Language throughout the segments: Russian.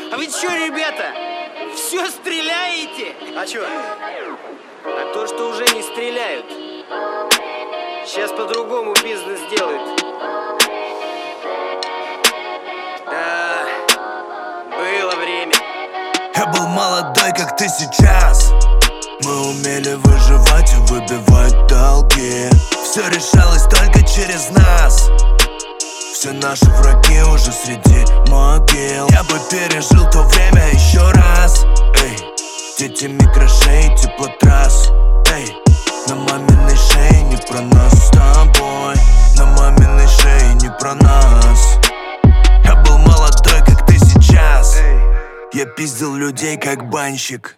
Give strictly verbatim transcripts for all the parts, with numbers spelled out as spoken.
А вы чё, ребята, все стреляете? А чё? А то, что уже не стреляют. Сейчас по-другому бизнес делают. Да, было время. Я был молодой, как ты сейчас. Мы умели выживать и выбивать долги. Все решалось только через нас. Все наши враги уже среди могил. Я бы пережил то время еще раз. Эй, дети микрошей, теплотрасс. Эй, на маминой шее не про нас с тобой. На маминой шее не про нас. Я был молодой, как ты сейчас. Я пиздил людей, как банщик.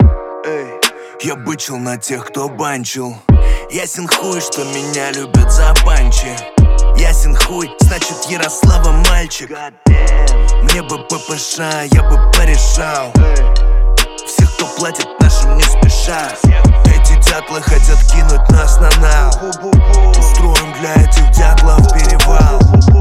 Я бычил на тех, кто банчил. Ясен хуй, что меня любят за панчи. Ясен хуй, значит Ярослава мальчик. Мне бы ППШ, я бы порешал всех, кто платит нашим не спеша. Эти дятлы хотят кинуть нас на нал. Устроим для этих дятлов перевал.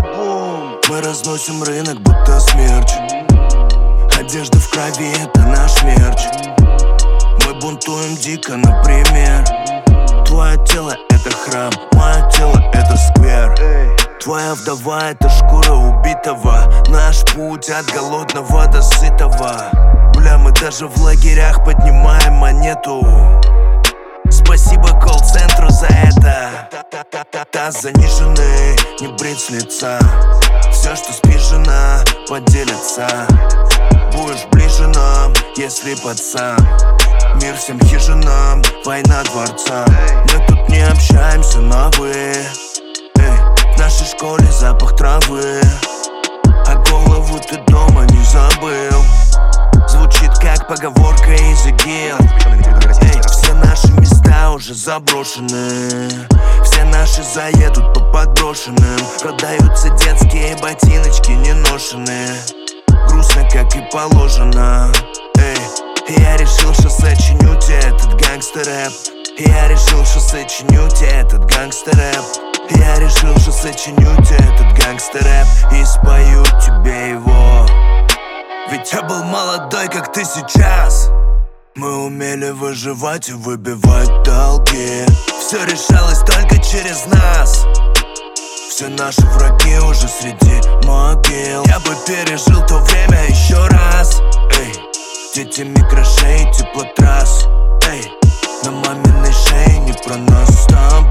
Мы разносим рынок, будто смерч. Одежда в крови, это наш мерч. Мы бунтуем дико, например. Твое тело — это храм, мое тело — это сквер. Твоя вдова — это шкура убитого. Наш путь от голодного до сытого. Бля, мы даже в лагерях поднимаем монету. Спасибо колл-центру за это. Таз заниженный, не брит с лица. Все, что спишь, жена, поделится. Будешь ближе нам, если пацан. Мир всем хижинам, война дворца. Мы тут не общаемся на вы. Эй, в нашей школе запах травы. А голову ты дома не забыл. Звучит как поговорка из ИГИЛ. Эй, все наши места уже заброшены. Все наши заедут по подброшенным. Продаются детские ботиночки неношенные. Грустно, как и положено. Эй, я решил, что сочиню тебе этот гангстер-рэп. Я решил, что сочиню тебе этот гангстер-рэп. Я решил, что сочиню тебе этот гангстер-рэп и спою тебе его. Ведь я был молодой, как ты сейчас. Мы умели выживать и выбивать долги. Все решалось только через нас. Все наши враги уже среди могил. Я бы пережил то время еще раз. Эй, дети микрошей, теплотрасс. Эй, на маминой шее не про нас с тобой.